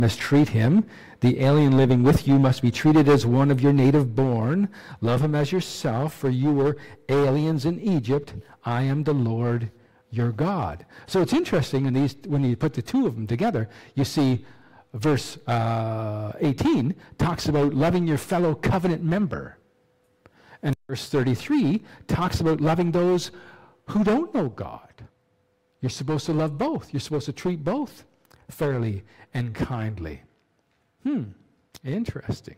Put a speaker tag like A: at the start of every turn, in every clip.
A: mistreat him. The alien living with you must be treated as one of your native born. Love him as yourself, for you were aliens in Egypt. I am the Lord your God. So it's interesting when you put the two of them together, you see verse 18 talks about loving your fellow covenant member. And verse 33 talks about loving those who don't know God. You're supposed to love both. You're supposed to treat both fairly and kindly. Interesting.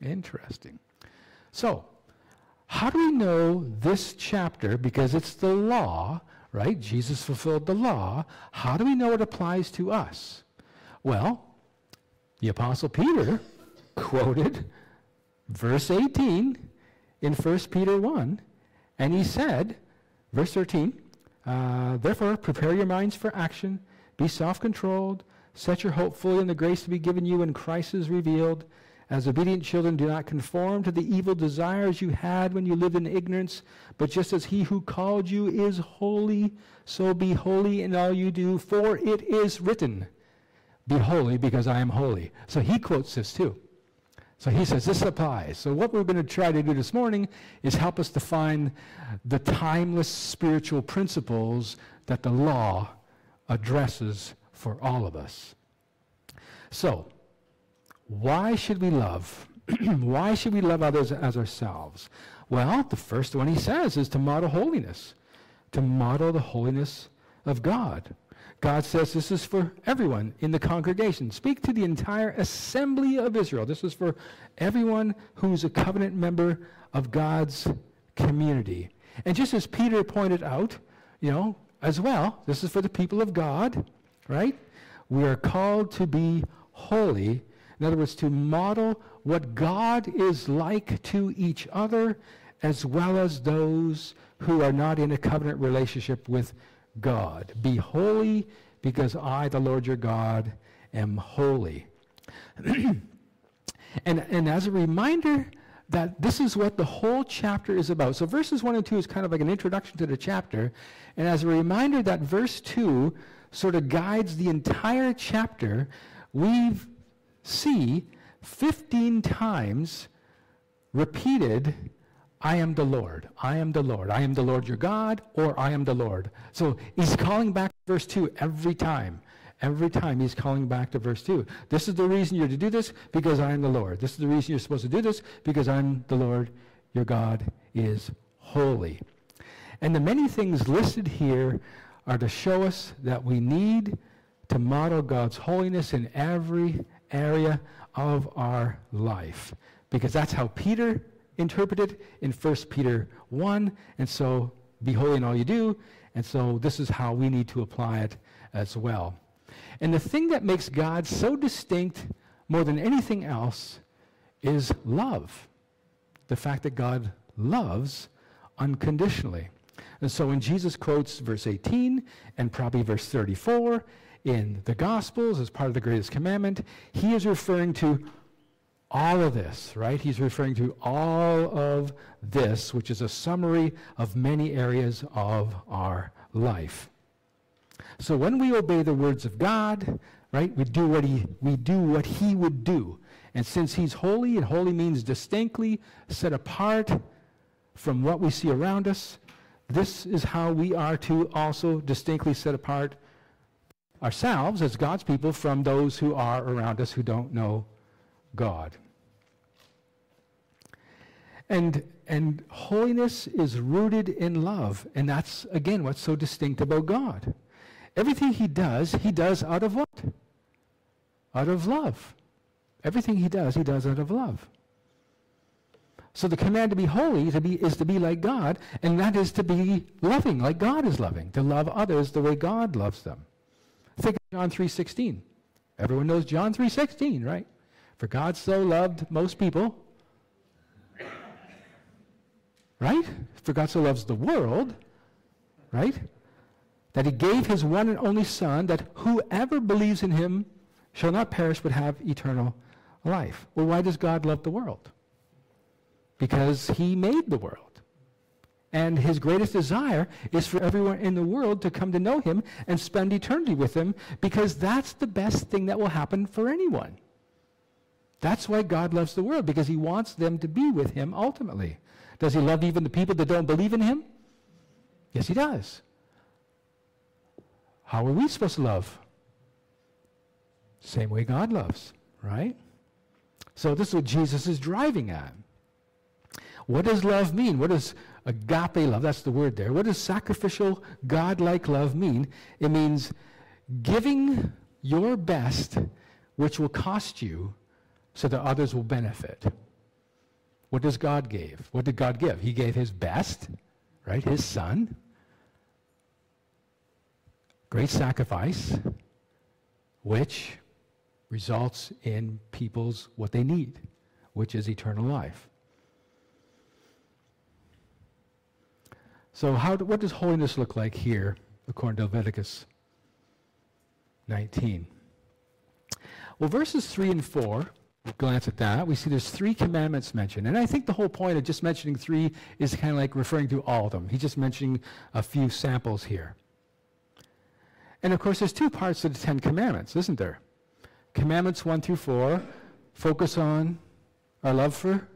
A: So, how do we know this chapter, because it's the law, right? Jesus fulfilled the law. How do we know it applies to us? Well, the Apostle Peter quoted verse 18 in 1 Peter 1, and he said, verse 13, therefore prepare your minds for action, be self-controlled, set your hope fully in the grace to be given you when Christ is revealed. As obedient children, do not conform to the evil desires you had when you lived in ignorance, but just as he who called you is holy, so be holy in all you do, for it is written, be holy because I am holy. So he quotes this too. So he says this applies. So what we're going to try to do this morning is help us define the timeless spiritual principles that the law addresses for all of us. So, why should we love? Why should we love others as ourselves? Well, the first one he says is to model holiness, to model the holiness of God. God says this is for everyone in the congregation. Speak to the entire assembly of Israel. This is for everyone who's a covenant member of God's community. And just as Peter pointed out, as well, this is for the people of God, right? We are called to be holy. In other words, to model what God is like to each other, as well as those who are not in a covenant relationship with God. Be holy because I, the Lord your God, am holy. and as a reminder that this is what the whole chapter is about. So verses 1 and 2 is kind of like an introduction to the chapter. And as a reminder that verse 2 sort of guides the entire chapter, we see 15 times repeated, I am the Lord, I am the Lord, I am the Lord your God, or I am the Lord. So he's calling back to verse 2 every time. Every time he's calling back to verse 2. This is the reason you're to do this, because I am the Lord. This is the reason you're supposed to do this, because I'm the Lord, your God is holy. And the many things listed here are to show us that we need to model God's holiness in every area of our life, because that's how Peter interpreted in 1 Peter 1, and so be holy in all you do, and so this is how we need to apply it as well. And the thing that makes God so distinct more than anything else is love. The fact that God loves unconditionally. And so when Jesus quotes verse 18 and probably verse 34 in the Gospels as part of the greatest commandment, he is referring to all of this, right? He's referring to all of this, which is a summary of many areas of our life. So when we obey the words of God, right, we do what he would do. And since he's holy, and holy means distinctly set apart from what we see around us, this is how we are to also distinctly set apart ourselves as God's people from those who are around us who don't know God. And holiness is rooted in love. And that's, again, what's so distinct about God. Everything he does out of what? Out of love. Everything he does out of love. So the command to be holy is to be like God, and that is to be loving like God is loving, to love others the way God loves them. Think of John 3:16. Everyone knows John 3:16, right? For God so loved most people, right? For God so loves the world, right? That he gave his one and only Son, that whoever believes in him shall not perish but have eternal life. Well, why does God love the world? Because he made the world. And his greatest desire is for everyone in the world to come to know him and spend eternity with him, because that's the best thing that will happen for anyone. That's why God loves the world, because he wants them to be with him ultimately. Does he love even the people that don't believe in him? Yes, he does. How are we supposed to love? Same way God loves, right? So this is what Jesus is driving at. What does love mean? What does agape love, that's the word there, what does sacrificial, God-like love mean? It means giving your best, which will cost you, so that others will benefit. What does God give? What did God give? He gave his best, right? His son. Great sacrifice, which results in people's what they need, which is eternal life. So what does holiness look like here, according to Leviticus 19? Well, verses 3 and 4, we'll glance at that. We see there's 3 commandments mentioned. And I think the whole point of just mentioning 3 is kind of like referring to all of them. He's just mentioning a few samples here. And of course, there's 2 parts of the 10 Commandments, isn't there? Commandments 1 through 4 focus on our love for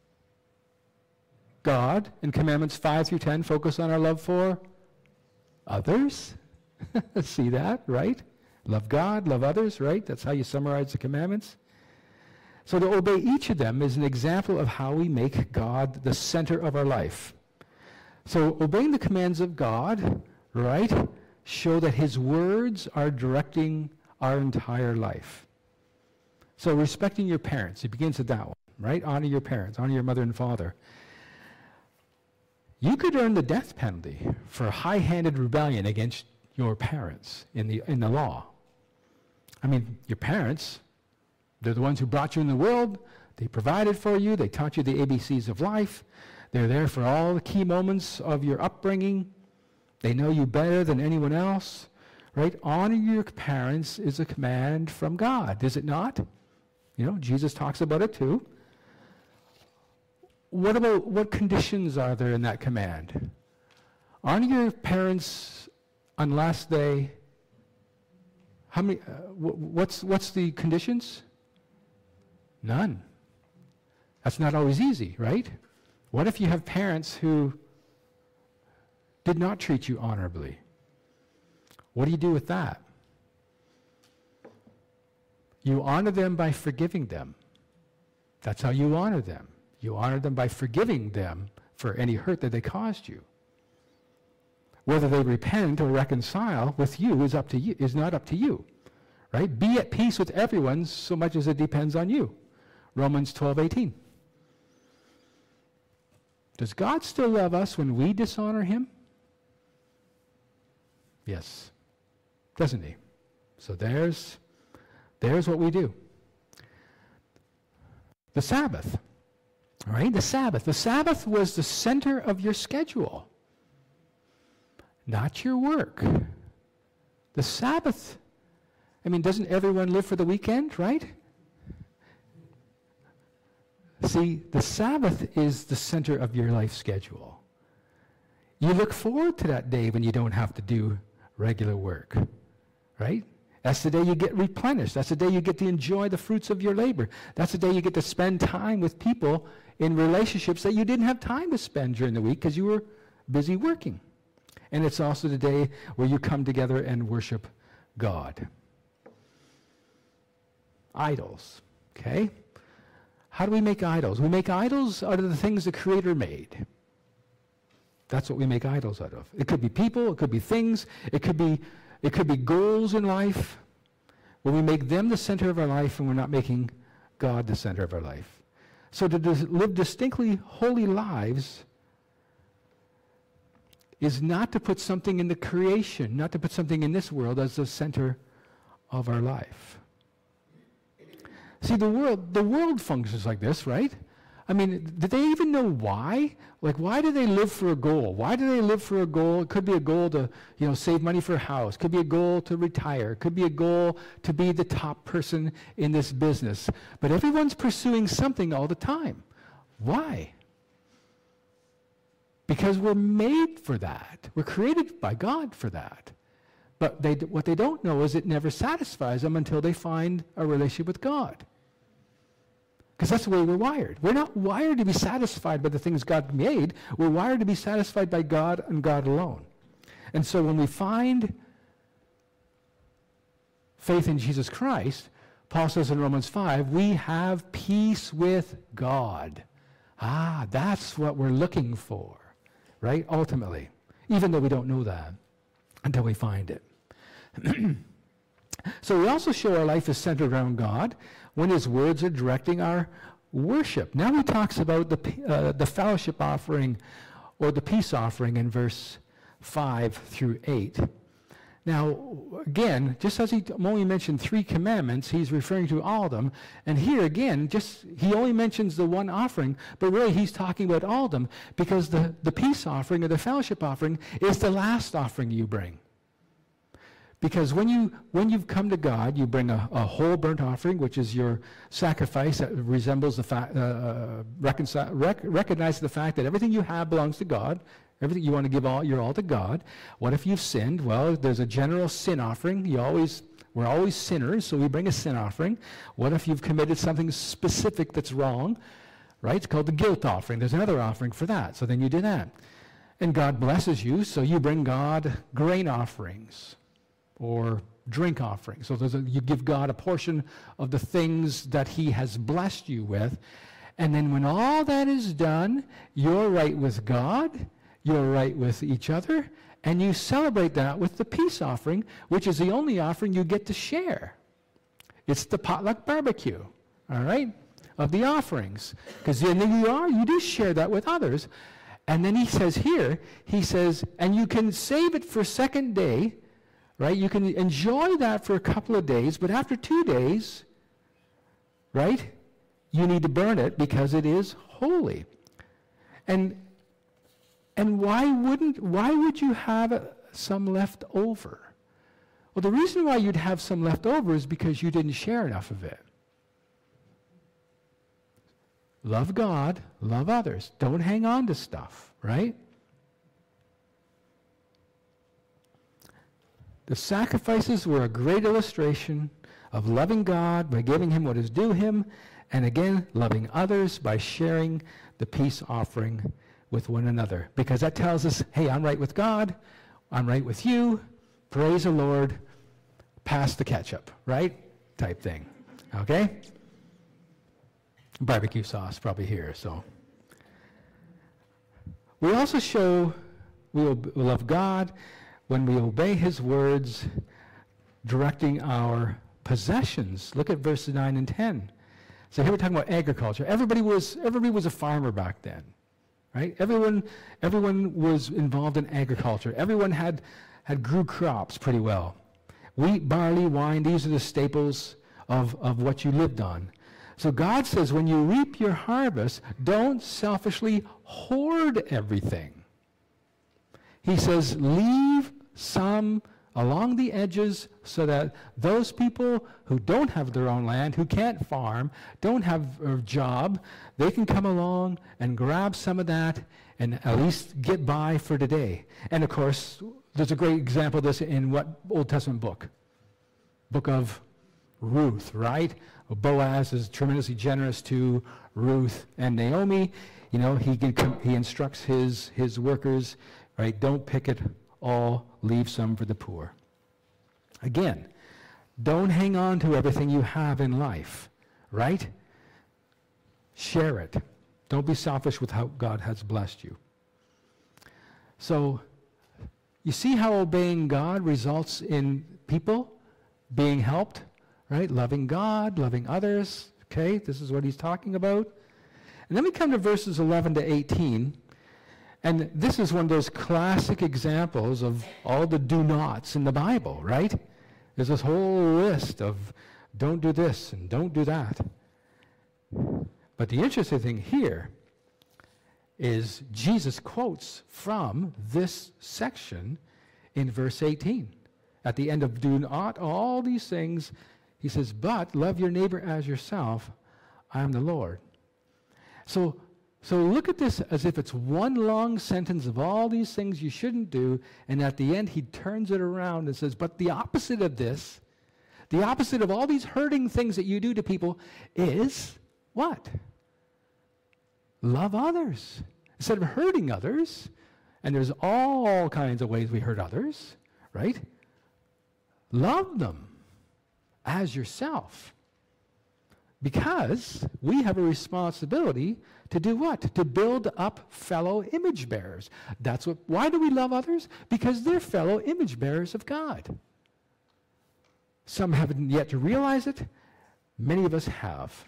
A: God, and commandments 5 through 10 focus on our love for others. See that, right? Love God, love others, right? That's how you summarize the commandments. So to obey each of them is an example of how we make God the center of our life. So obeying the commands of God, right, show that his words are directing our entire life. So respecting your parents, it begins with that one, right? Honor your parents, honor your mother and father. You could earn the death penalty for high-handed rebellion against your parents in the law. I mean, your parents, they're the ones who brought you in the world. They provided for you. They taught you the ABCs of life. They're there for all the key moments of your upbringing. They know you better than anyone else, right? Honor your parents is a command from God, is it not? You know, Jesus talks about it too. What conditions are there in that command? Honor your parents unless they, what's the conditions? None. That's not always easy, right? What if you have parents who did not treat you honorably? What do you do with that? You honor them by forgiving them. That's how you honor them. You honor them by forgiving them for any hurt that they caused you. Whether they repent or reconcile with you is up to you, is not up to you, right? Be at peace with everyone so much as it depends on you. Romans 12:18. Does God still love us when we dishonor him? Yes. Doesn't he? So there's what we do. The Sabbath. All right, the Sabbath. The Sabbath was the center of your schedule, not your work. The Sabbath, I mean, doesn't everyone live for the weekend, right? See, the Sabbath is the center of your life schedule. You look forward to that day when you don't have to do regular work, right? That's the day you get replenished. That's the day you get to enjoy the fruits of your labor. That's the day you get to spend time with people in relationships that you didn't have time to spend during the week because you were busy working. And it's also the day where you come together and worship God. Idols, okay? How do we make idols? We make idols out of the things the Creator made. That's what we make idols out of. It could be people, it could be things, it could be goals in life, where we make them the center of our life and we're not making God the center of our life. So to live distinctly holy lives is not to put something in the creation, not to put something in this world as the center of our life. See, the world functions like this, right? I mean, did they even know why? Like, why do they live for a goal? Why do they live for a goal? It could be a goal to, save money for a house. It could be a goal to retire. It could be a goal to be the top person in this business. But everyone's pursuing something all the time. Why? Because we're made for that. We're created by God for that. But what they don't know is it never satisfies them until they find a relationship with God. Because that's the way we're wired. We're not wired to be satisfied by the things God made. We're wired to be satisfied by God and God alone. And so when we find faith in Jesus Christ, Paul says in Romans 5, we have peace with God. That's what we're looking for, right? Ultimately, even though we don't know that until we find it. So we also show our life is centered around God when his words are directing our worship. Now he talks about the fellowship offering or the peace offering in verse 5 through 8. Now, again, just as he only mentioned 3 commandments, he's referring to all of them. And here again, he only mentions the one offering, but really he's talking about all of them because the peace offering or the fellowship offering is the last offering you bring. Because when you've come to God, you bring a whole burnt offering, which is your sacrifice that resembles the fact, recognize the fact that everything you have belongs to God. Everything you want to give your all to God. What if you've sinned? Well, there's a general sin offering. We're always sinners, so we bring a sin offering. What if you've committed something specific that's wrong? Right? It's called the guilt offering. There's another offering for that. So then you do that. And God blesses you, so you bring God grain offerings or drink offerings. So you give God a portion of the things that he has blessed you with. And then when all that is done, you're right with God, you're right with each other, and you celebrate that with the peace offering, which is the only offering you get to share. It's the potluck barbecue, all right, of the offerings. Because then you do share that with others. And then he says here, and you can save it for second day, right? You can enjoy that for a couple of days, but after 2 days, right, you need to burn it because it is holy. And why would you have some left over? Well, the reason why you'd have some left over is because you didn't share enough of it. Love God, love others. Don't hang on to stuff, right? The sacrifices were a great illustration of loving God by giving him what is due him, and again, loving others by sharing the peace offering with one another. Because that tells us, hey, I'm right with God, I'm right with you, praise the Lord, pass the ketchup, right? Type thing, okay? Barbecue sauce probably here, so. We also show we love God when we obey his words directing our possessions. Look at verses 9 and 10. So here we're talking about agriculture. Everybody was a farmer back then, right? Everyone was involved in agriculture. Everyone had grew crops pretty well. Wheat, barley, wine, these are the staples of what you lived on. So God says when you reap your harvest, don't selfishly hoard everything. He says leave some along the edges so that those people who don't have their own land, who can't farm, don't have a job, they can come along and grab some of that and at least get by for today. And of course, there's a great example of this in what Old Testament book? Book of Ruth, right? Boaz is tremendously generous to Ruth and Naomi. You know, he instructs his workers, right? Don't pick it all, leave some for the poor. Again, don't hang on to everything you have in life, right? Share it. Don't be selfish with how God has blessed you. So, you see how obeying God results in people being helped, right? Loving God, loving others. Okay, this is what he's talking about. And then we come to verses 11 to 18. And this is one of those classic examples of all the do-nots in the Bible, right? There's this whole list of don't do this and don't do that. But the interesting thing here is Jesus quotes from this section in verse 18. At the end of do not all these things, he says, but love your neighbor as yourself, I am the Lord. So So look at this as if it's one long sentence of all these things you shouldn't do, and at the end he turns it around and says, but the opposite of this, the opposite of all these hurting things that you do to people is what? Love others. Instead of hurting others, and there's all kinds of ways we hurt others, right? Love them as yourself. Because we have a responsibility to do what? To build up fellow image bearers. That's what. Why do we love others? Because they're fellow image bearers of God. Some haven't yet to realize it. Many of us have.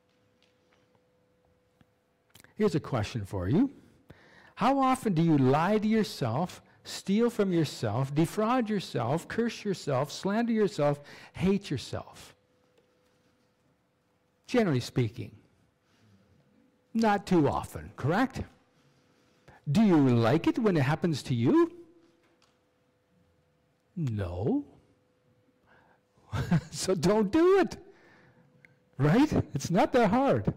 A: Here's a question for you. How often do you lie to yourself, steal from yourself, defraud yourself, curse yourself, slander yourself, hate yourself? Generally speaking, not too often, correct? Do you like it when it happens to you? No. So don't do it, right? It's not that hard.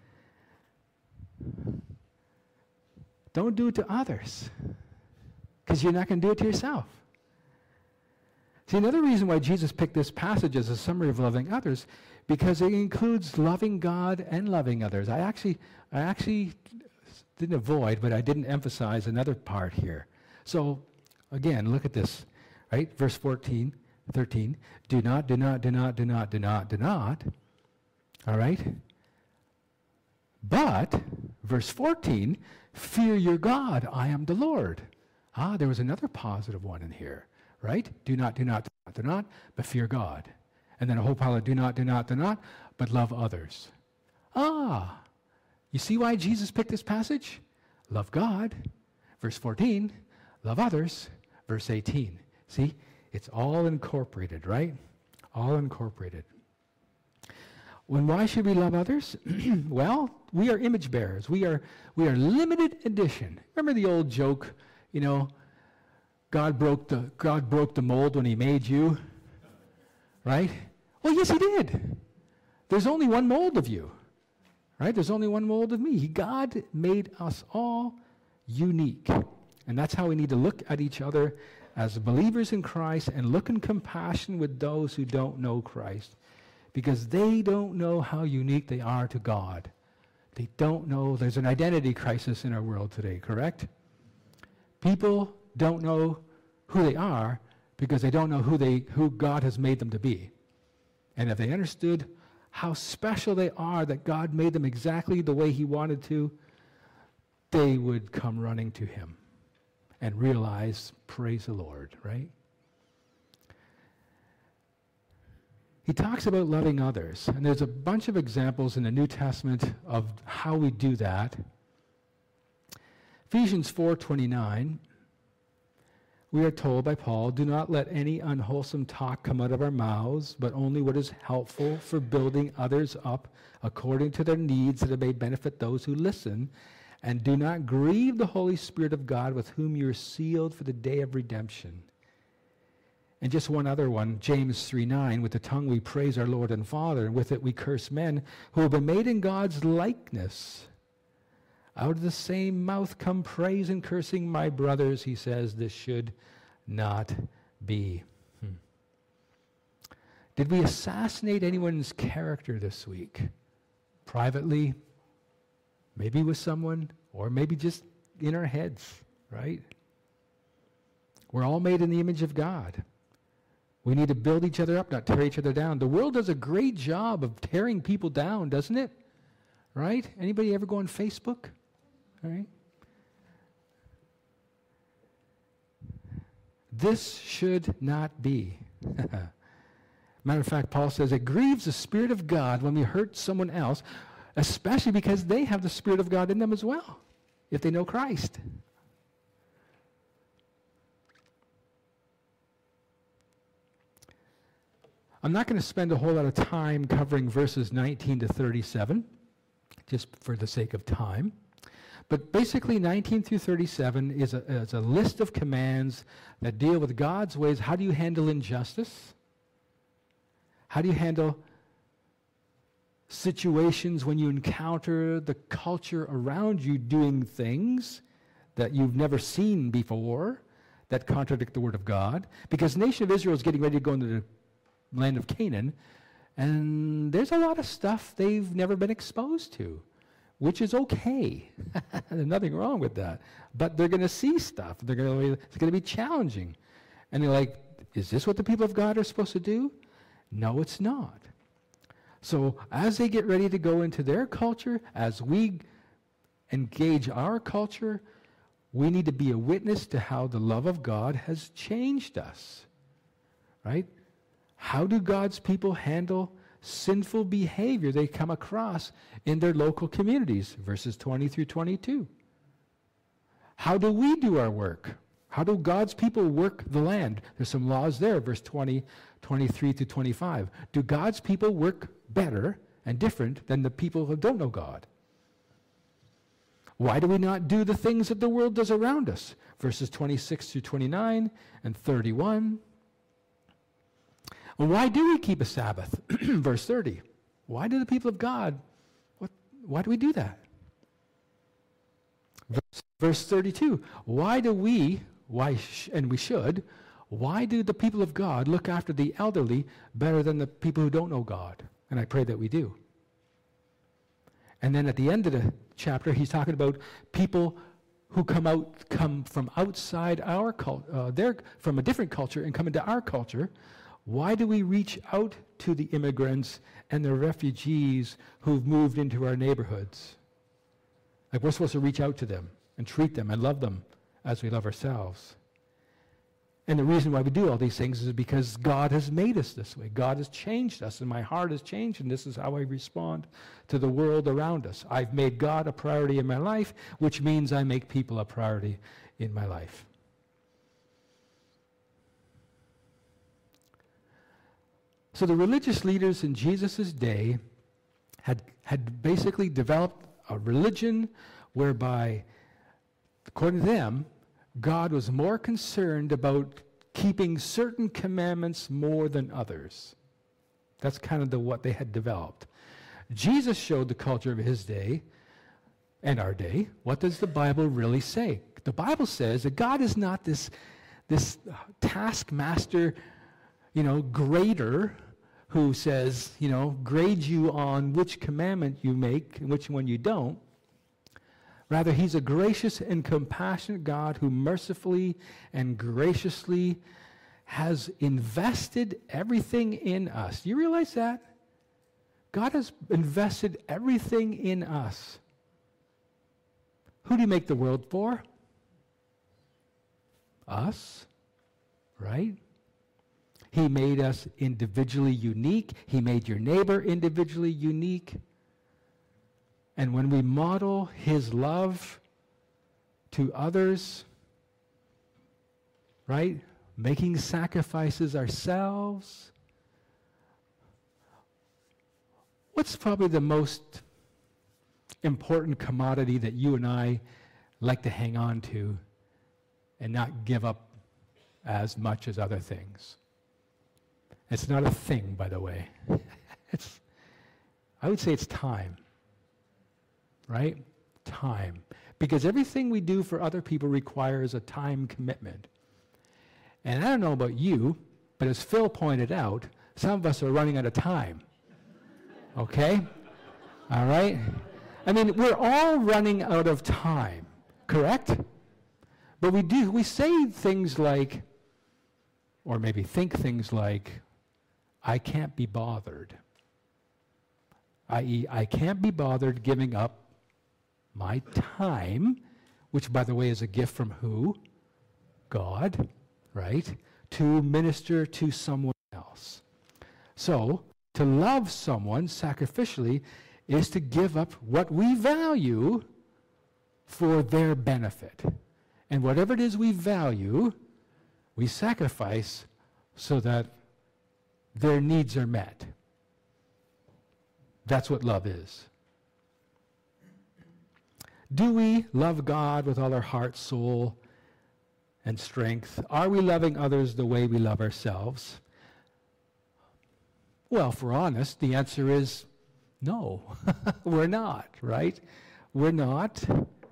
A: Don't do it to others, because you're not going to do it to yourself. See, another reason why Jesus picked this passage as a summary of loving others, because it includes loving God and loving others. I actually didn't avoid, but I didn't emphasize another part here. So, again, look at this, right? Verse 13, do not, all right? But, verse 14, fear your God, I am the Lord. There was another positive one in here, right? Do not, but fear God. And then a whole pile of do not, but love others. You see why Jesus picked this passage? Love God. Verse 14, love others. Verse 18. See, it's all incorporated, right? All incorporated. Why should we love others? Well, we are image bearers. We are limited edition. Remember the old joke, God broke the mold when he made you, right? Well, yes, he did. There's only one mold of you, right? There's only one mold of me. God made us all unique. And that's how we need to look at each other as believers in Christ and look in compassion with those who don't know Christ, because they don't know how unique they are to God. They don't know. There's an identity crisis in our world today, correct? People don't know who they are because they don't know who God has made them to be. And if they understood how special they are, that God made them exactly the way he wanted to, they would come running to him and realize, praise the Lord, right? He talks about loving others, and there's a bunch of examples in the New Testament of how we do that. Ephesians 4:29, we are told by Paul, do not let any unwholesome talk come out of our mouths, but only what is helpful for building others up according to their needs, that it may benefit those who listen. And do not grieve the Holy Spirit of God, with whom you are sealed for the day of redemption. And just one other one, James 3:9, with the tongue we praise our Lord and Father, and with it we curse men who have been made in God's likeness. Out of the same mouth come praise and cursing, my brothers, he says, this should not be. Did we assassinate anyone's character this week? Privately? Maybe with someone, or maybe just in our heads, right? We're all made in the image of God. We need to build each other up, not tear each other down. The world does a great job of tearing people down, doesn't it? Right? Anybody ever go on Facebook? All right. This should not be. Matter of fact, Paul says it grieves the Spirit of God when we hurt someone else, especially because they have the Spirit of God in them as well, if they know Christ. I'm not going to spend a whole lot of time covering verses 19 to 37, just for the sake of time. But basically, 19 through 37 is a list of commands that deal with God's ways. How do you handle injustice? How do you handle situations when you encounter the culture around you doing things that you've never seen before that contradict the Word of God. Because the nation of Israel is getting ready to go into the land of Canaan, and there's a lot of stuff they've never been exposed to, which is okay. There's nothing wrong with that. But they're going to see stuff. It's going to be challenging. And they're like, is this what the people of God are supposed to do? No, it's not. So as they get ready to go into their culture, as we engage our culture, we need to be a witness to how the love of God has changed us. Right? How do God's people handle sinful behavior they come across in their local communities? Verses 20 through 22. How do we do our work? How do God's people work the land? There's some laws there, verse 20, 23 to 25. Do God's people work better and different than the people who don't know God? Why do we not do the things that the world does around us? Verses 26 through 29 and 31. Why do we keep a Sabbath? Verse 30. Why do the people of God, why do we do that? Verse 32. Why do we, and we should, why do the people of God look after the elderly better than the people who don't know God? And I pray that we do. And then at the end of the chapter, he's talking about people who come from outside our culture, they're from a different culture and come into our culture. Why do we reach out to the immigrants and the refugees who've moved into our neighborhoods? Like, we're supposed to reach out to them and treat them and love them as we love ourselves. And the reason why we do all these things is because God has made us this way. God has changed us, and my heart has changed, and this is how I respond to the world around us. I've made God a priority in my life, which means I make people a priority in my life. So the religious leaders in Jesus' day had basically developed a religion whereby, according to them, God was more concerned about keeping certain commandments more than others. That's kind of what they had developed. Jesus showed the culture of his day and our day. What does the Bible really say? The Bible says that God is not this taskmaster, grader who says, grades you on which commandment you make and which one you don't. Rather, he's a gracious and compassionate God who mercifully and graciously has invested everything in us. Do you realize that? God has invested everything in us. Who do you make the world for? Us, right? He made us individually unique. He made your neighbor individually unique. And when we model his love to others, right, making sacrifices ourselves, what's probably the most important commodity that you and I like to hang on to and not give up as much as other things? It's not a thing, by the way. I would say it's time. Right? Time. Because everything we do for other people requires a time commitment. And I don't know about you, but as Phil pointed out, some of us are running out of time. Okay? All right? I mean, we're all running out of time, correct? But we say things like, or maybe think things like, I can't be bothered. I.e., I can't be bothered giving up my time, which, by the way, is a gift from who? God, right? To minister to someone else. So, to love someone sacrificially is to give up what we value for their benefit. And whatever it is we value, we sacrifice so that their needs are met. That's what love is. Do we love God with all our heart, soul, and strength? Are we loving others the way we love ourselves? Well, if we're honest, the answer is No, we're not, right? We're not.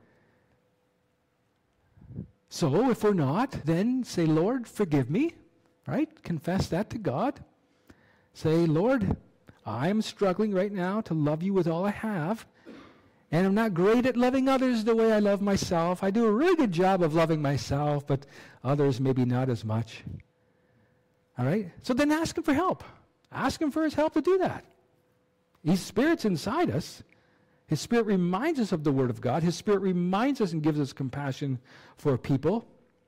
A: So if we're not, then say, Lord, forgive me, right? Confess that to God. Say, Lord, I'm struggling right now to love you with all I have, and I'm not great at loving others the way I love myself. I do a really good job of loving myself, but others maybe not as much. All right? So then ask him for help. Ask him for his help to do that. His Spirit's inside us. His Spirit reminds us of the Word of God. His Spirit reminds us and gives us compassion for people.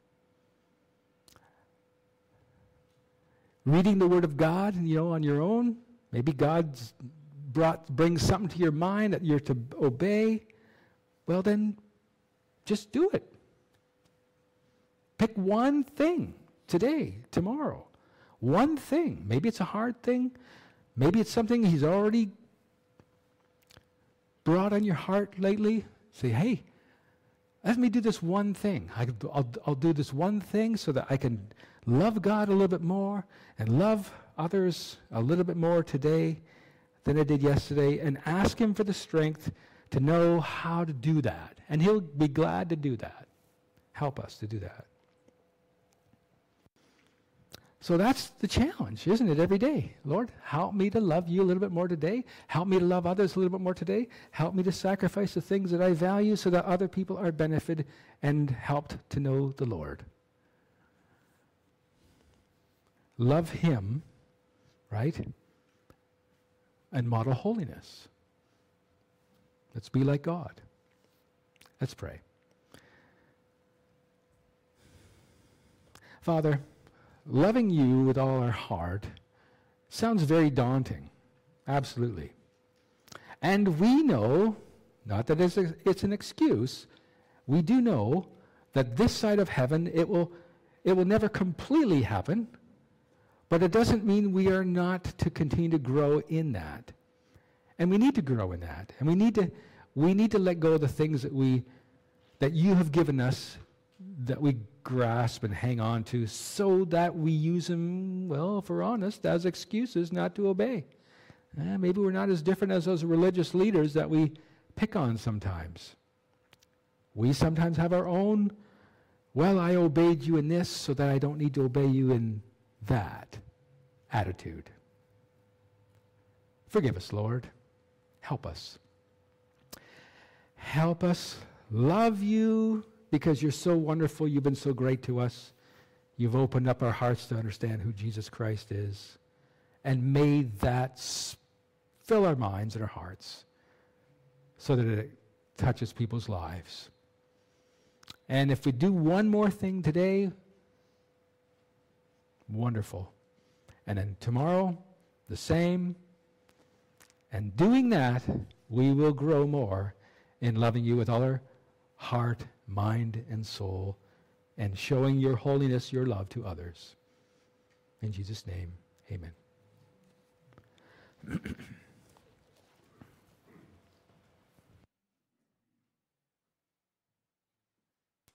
A: Reading the Word of God, on your own. Maybe God's brings something to your mind that you're to obey. Well, then, just do it. Pick one thing today, tomorrow. One thing. Maybe it's a hard thing. Maybe it's something He's already brought on your heart lately. Say, hey, let me do this one thing. I'll do this one thing so that I can love God a little bit more and love others a little bit more today than I did yesterday, and ask Him for the strength to know how to do that. And He'll be glad to do that. Help us to do that. So that's the challenge, isn't it, every day? Lord, help me to love you a little bit more today. Help me to love others a little bit more today. Help me to sacrifice the things that I value so that other people are benefited and helped to know the Lord. Love Him, right? And model holiness. Let's be like God. Let's pray. Father, loving you with all our heart sounds very daunting. Absolutely. And we know, not that it's an excuse, we do know that this side of heaven, it will never completely happen, but it doesn't mean we are not to continue to grow in that. And we need to grow in that. And we need to let go of the things that you have given us, that we grasp and hang on to, so that we use them, well, if we're honest, as excuses not to obey. Maybe we're not as different as those religious leaders that we pick on sometimes. We sometimes have our own, well, I obeyed you in this so that I don't need to obey you in that attitude. Forgive us, Lord. Help us. Help us love you, because you're so wonderful. You've been so great to us. You've opened up our hearts to understand who Jesus Christ is. And may that fill our minds and our hearts so that it touches people's lives. And if we do one more thing today, wonderful. And then tomorrow, the same. And doing that, we will grow more in loving you with all our heart, mind, and soul, and showing your holiness, your love to others. In Jesus' name, amen.